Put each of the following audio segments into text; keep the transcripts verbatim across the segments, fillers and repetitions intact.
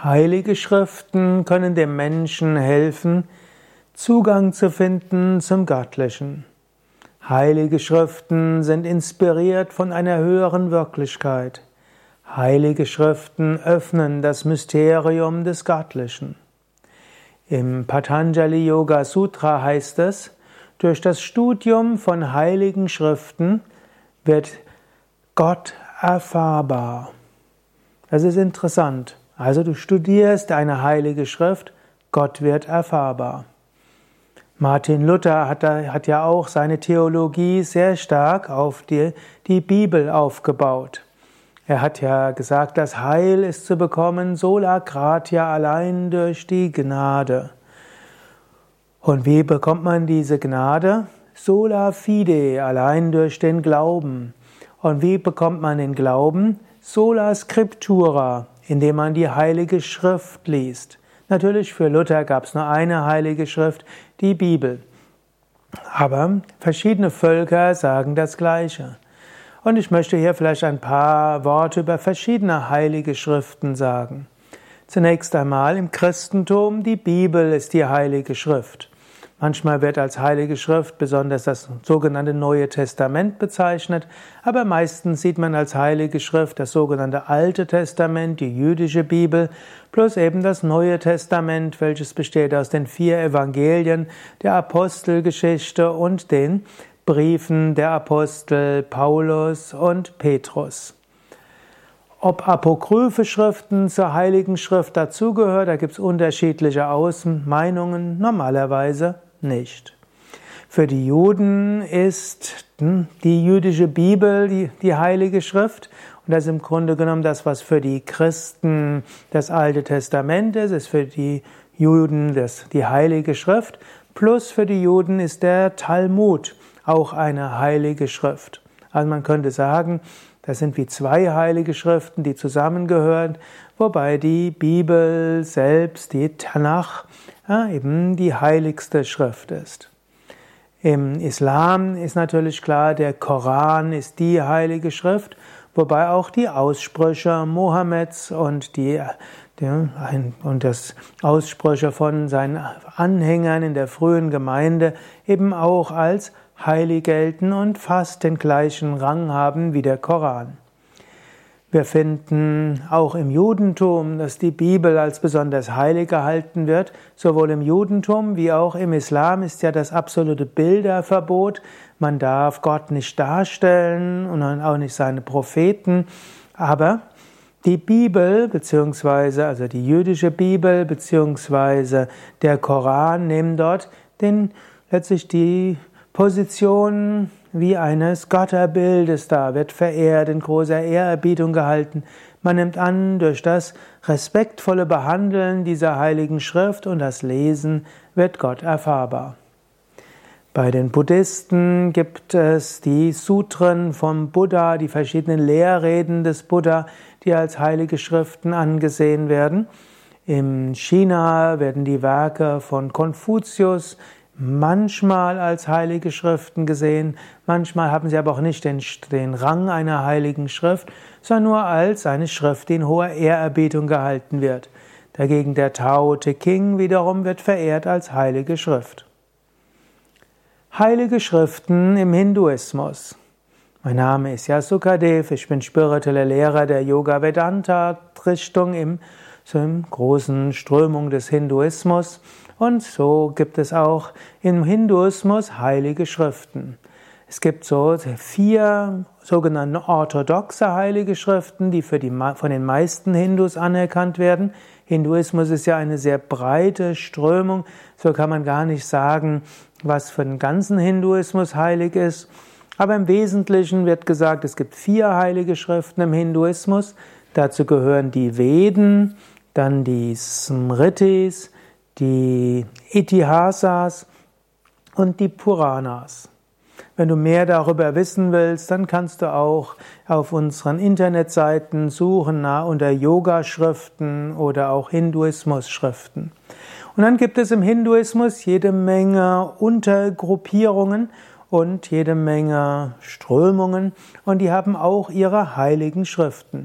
Heilige Schriften können dem Menschen helfen, Zugang zu finden zum Göttlichen. Heilige Schriften sind inspiriert von einer höheren Wirklichkeit. Heilige Schriften öffnen das Mysterium des Göttlichen. Im Patanjali Yoga Sutra heißt es, durch das Studium von heiligen Schriften wird Gott erfahrbar. Das ist interessant. Also du studierst eine heilige Schrift, Gott wird erfahrbar. Martin Luther hat, hat ja auch seine Theologie sehr stark auf die, die Bibel aufgebaut. Er hat ja gesagt, das Heil ist zu bekommen sola gratia, allein durch die Gnade. Und wie bekommt man diese Gnade? Sola fide, allein durch den Glauben. Und wie bekommt man den Glauben? Sola scriptura, indem man die Heilige Schrift liest. Natürlich, für Luther gab es nur eine Heilige Schrift, die Bibel. Aber verschiedene Völker sagen das Gleiche. Und ich möchte hier vielleicht ein paar Worte über verschiedene heilige Schriften sagen. Zunächst einmal im Christentum, die Bibel ist die Heilige Schrift. Manchmal wird als Heilige Schrift besonders das sogenannte Neue Testament bezeichnet, aber meistens sieht man als Heilige Schrift das sogenannte Alte Testament, die jüdische Bibel, plus eben das Neue Testament, welches besteht aus den vier Evangelien, der Apostelgeschichte und den Briefen der Apostel Paulus und Petrus. Ob apokryphe Schriften zur Heiligen Schrift dazugehört, da gibt es unterschiedliche Meinungen, normalerweise nicht. Für die Juden ist die jüdische Bibel die, die Heilige Schrift und das ist im Grunde genommen das, was für die Christen das Alte Testament ist, ist für die Juden das, die Heilige Schrift, plus für die Juden ist der Talmud auch eine Heilige Schrift. Also man könnte sagen, das sind wie zwei heilige Schriften, die zusammengehören, wobei die Bibel selbst, die Tanach, ja, eben die heiligste Schrift ist. Im Islam ist natürlich klar, der Koran ist die heilige Schrift, wobei auch die Aussprüche Mohammeds und die, die und das Aussprüche von seinen Anhängern in der frühen Gemeinde eben auch als heilig gelten und fast den gleichen Rang haben wie der Koran. Wir finden auch im Judentum, dass die Bibel als besonders heilig gehalten wird. Sowohl im Judentum wie auch im Islam ist ja das absolute Bilderverbot. Man darf Gott nicht darstellen und auch nicht seine Propheten. Aber die Bibel, beziehungsweise also die jüdische Bibel, beziehungsweise der Koran nehmen dort den, letztlich die Position wie eines Götterbildes da, wird verehrt, in großer Ehrerbietung gehalten. Man nimmt an, durch das respektvolle Behandeln dieser heiligen Schrift und das Lesen wird Gott erfahrbar. Bei den Buddhisten gibt es die Sutren vom Buddha, die verschiedenen Lehrreden des Buddha, die als heilige Schriften angesehen werden. In China werden die Werke von Konfuzius manchmal als heilige Schriften gesehen, manchmal haben sie aber auch nicht den, den Rang einer heiligen Schrift, sondern nur als eine Schrift, die in hoher Ehrerbietung gehalten wird. Dagegen der Tao Te Ching wiederum wird verehrt als heilige Schrift. Heilige Schriften im Hinduismus. Mein Name ist Yasukadev, ich bin spiritueller Lehrer der Yoga-Vedanta-Richtung im, so im großen Strömung des Hinduismus. Und so gibt es auch im Hinduismus heilige Schriften. Es gibt so vier sogenannte orthodoxe heilige Schriften, die für die, von den meisten Hindus anerkannt werden. Hinduismus ist ja eine sehr breite Strömung, so kann man gar nicht sagen, was für den ganzen Hinduismus heilig ist. Aber im Wesentlichen wird gesagt, es gibt vier heilige Schriften im Hinduismus. Dazu gehören die Veden, dann die Smritis, die Itihasas und die Puranas. Wenn du mehr darüber wissen willst, dann kannst du auch auf unseren Internetseiten suchen nach unter Yoga-Schriften oder auch Hinduismus-Schriften. Und dann gibt es im Hinduismus jede Menge Untergruppierungen und jede Menge Strömungen und die haben auch ihre heiligen Schriften.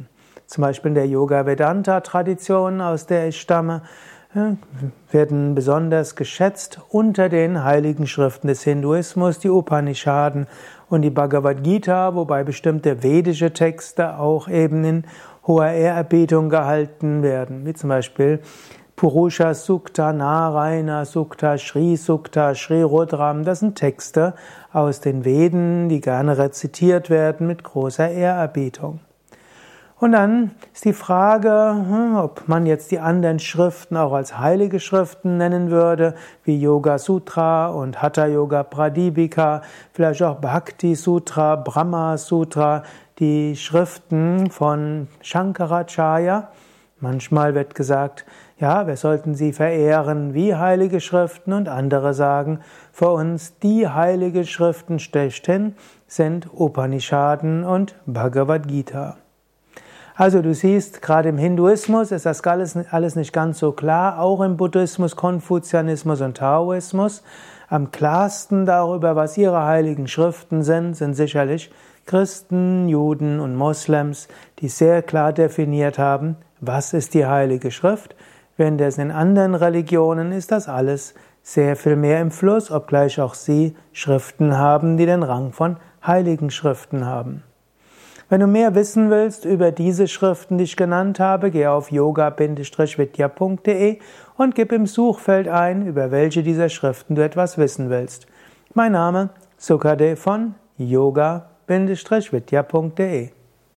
zum Beispiel in der Yoga-Vedanta-Tradition, aus der ich stamme, werden besonders geschätzt unter den heiligen Schriften des Hinduismus, die Upanishaden und die Bhagavad Gita, wobei bestimmte vedische Texte auch eben in hoher Ehrerbietung gehalten werden, wie zum Beispiel Purusha Sukta, Narayana Sukta, Shri Sukta, Shri Rudram. Das sind Texte aus den Veden, die gerne rezitiert werden mit großer Ehrerbietung. Und dann ist die Frage, ob man jetzt die anderen Schriften auch als heilige Schriften nennen würde, wie Yoga Sutra und Hatha Yoga Pradipika, vielleicht auch Bhakti Sutra, Brahma Sutra, die Schriften von Shankaracharya. Manchmal wird gesagt, ja, wir sollten sie verehren wie heilige Schriften, und andere sagen, für uns die heilige Schriften schlechthin sind Upanishaden und Bhagavad Gita. Also du siehst, gerade im Hinduismus ist das alles nicht ganz so klar, auch im Buddhismus, Konfuzianismus und Taoismus. Am klarsten darüber, was ihre heiligen Schriften sind, sind sicherlich Christen, Juden und Moslems, die sehr klar definiert haben, was ist die heilige Schrift. Während es in anderen Religionen ist das alles sehr viel mehr im Fluss, obgleich auch sie Schriften haben, die den Rang von heiligen Schriften haben. Wenn du mehr wissen willst über diese Schriften, die ich genannt habe, geh auf yoga vidya punkt de und gib im Suchfeld ein, über welche dieser Schriften du etwas wissen willst. Mein Name Sukadev von yoga vidya punkt de